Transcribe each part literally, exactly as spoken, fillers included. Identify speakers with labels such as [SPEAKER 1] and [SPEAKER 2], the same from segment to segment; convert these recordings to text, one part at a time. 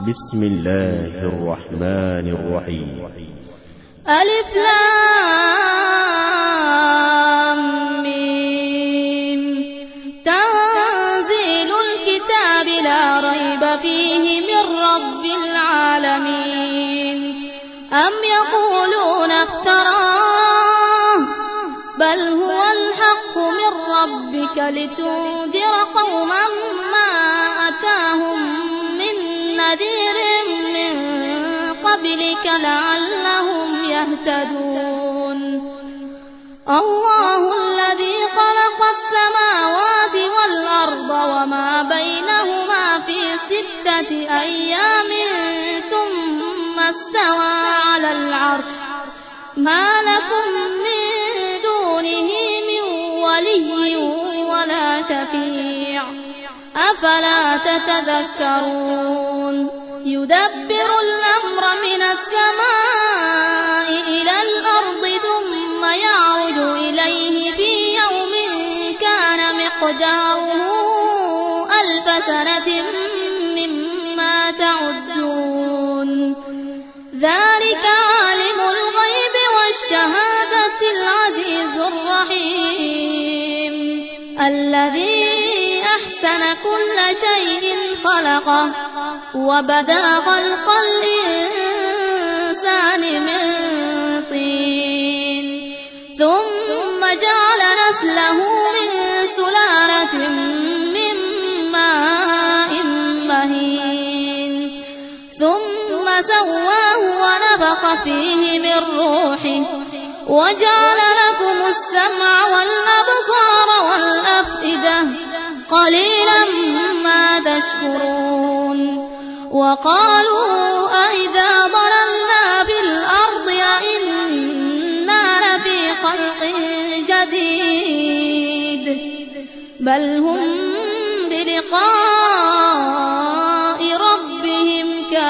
[SPEAKER 1] بسم الله الرحمن الرحيم.
[SPEAKER 2] ألف لام ميم. تنزيل الكتاب لا ريب فيه من رب العالمين. أم يقولون افتراه بل هو الحق من ربك لتنذر قوما ما أتاهم من نذير من قبلك لعلهم يهتدون. الله الذي خلق السماوات والأرض وما بينهما في ستة أيام ثم استوى على العرش ما لكم من دونه من ولي ولا شفيع أفلا تتذكرون. يدبر الأمر من السماء إلى الأرض ثم يعرج إليه في يوم كان مقداره ألف سنة مما تعدون. ذلك عالم الغيب والشهادة العزيز الرحيم الذي أحسن كل شيء خلقه وبدأ خلق الإنسان من طين ثم جعل نسله من سلالة من ماء مهين ثم سواه ونفخ فيه من روحه وجعل لكم السمع والأبصار والأفئدة قليلا ما تشكرون. وقالوا أئذا ضللنا في الأرض أئنا لفي خلق جديد بل هم بلقاء ربهم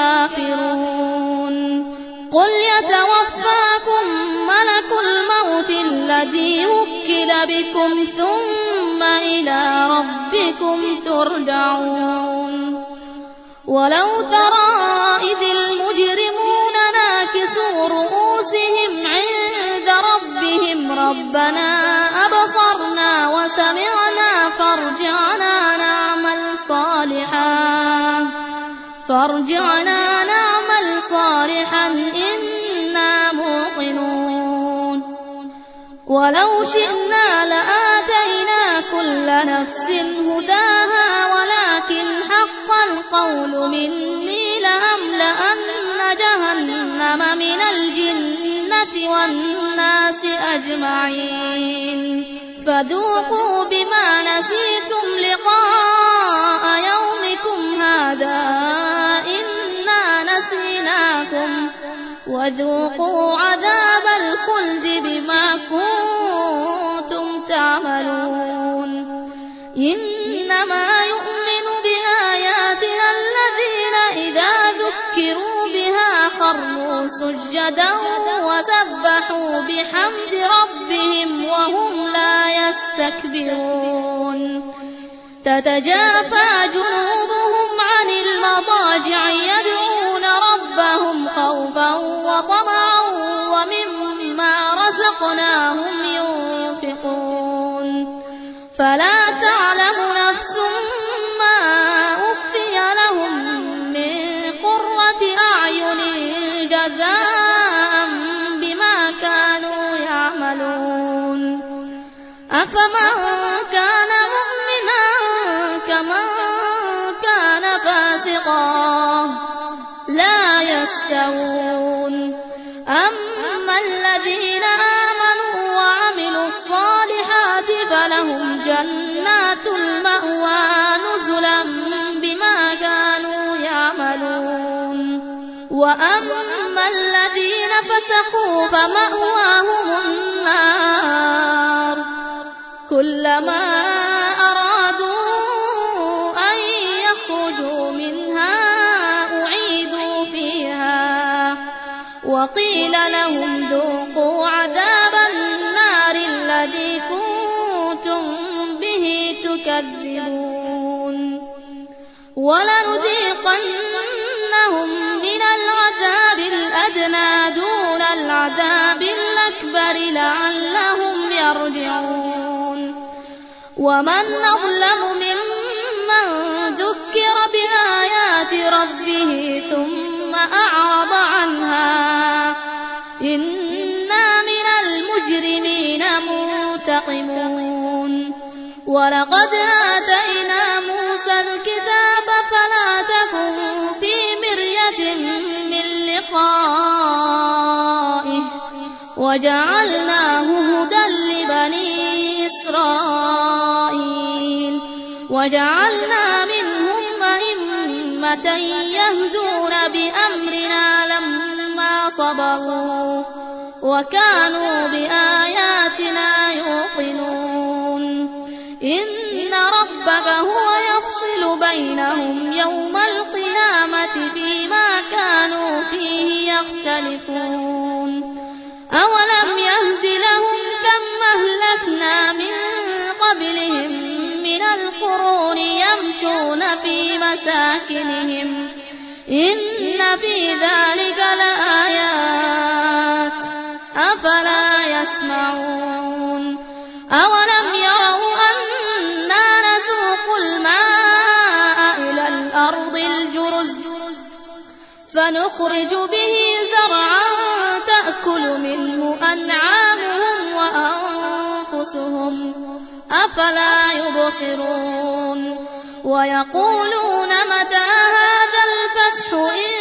[SPEAKER 2] كافرون. قل يتوفاكم ملك الموت الذي وكل بكم ثم إلى ربكم ترجعون. ولو ترى إذ المجرمون ناكسوا رؤوسهم عند ربهم ربنا أبصرنا وسمعنا فارجعنا نعمل صالحا فارجعنا نعمل صالحا إنا موقنون. ولو شئنا لآتينا كل نفس هداها ولكن حق القول مني لأملأن جهنم من الجنة والناس أجمعين. فذوقوا بما نسيتم لقاء يومكم هذا إنا نسيناكم وذوقوا عذاب الخلد بما كنتم تعملون. إنما يؤمن بآياتنا الذين إذا ذكروا بها خروا سجدا وسبحوا بحمد ربهم وهم لا يستكبرون. تتجافى جنوبهم عن المضاجع يدعون ربهم خوفا وطمعا ومما رزقناهم ينفقون. فلا تعلم نفس ما أخفي لهم من قرة أعين جزاء بما كانوا يعملون. أفمن كان مؤمنا كمن كان فاسقا لا يستوون. أما الذين آمنوا وعملوا الصالحات فلهم جنات المأوى نزلا بما كانوا يعملون. وأما الذين فسقوا فمأواهم النار كلما أرادوا أن يخرجوا منها أعيدوا فيها وقيل لهم ذوقوا عذاب النار الذي كنتم به تكذبون. ولنذيقنهم ومن أظلم ممن ذكر بآيات ربه ثم أعرض عنها إنا من المجرمين منتقمون ولقد آتينا موسى الكتاب فلا تكن في مرية من لقائه وجعلناه هدى لبني إسرائيل وجعلنا منهم أئمة يهدون بأمرنا لما صبروا وكانوا بآياتنا يوقنون إن ربك هو يفصل بينهم يوم القيامة فيما كانوا فيه يختلفون أولم يهد لهم كم أهلكنا من قبلهم من القرون يمشون في مساكنهم إن في ذلك لآيات أفلا يسمعون أولم يروا أنا نسوق الماء إلى الأرض الجرز فنخرج به زرعا تأكل منه أنعامهم وأنفسهم أفلا يبصرون ويقولون متى هذا الفتح إن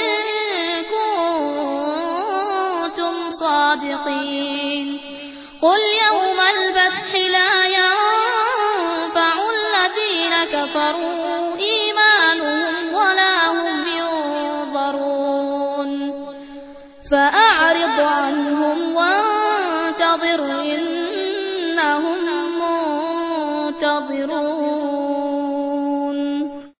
[SPEAKER 2] كنتم صادقين قل يوم الفتح لا ينفع الذين كفروا إيمانهم ولا هم ينظرون فأعرض عنهم وانتظر إنهم منتظرون.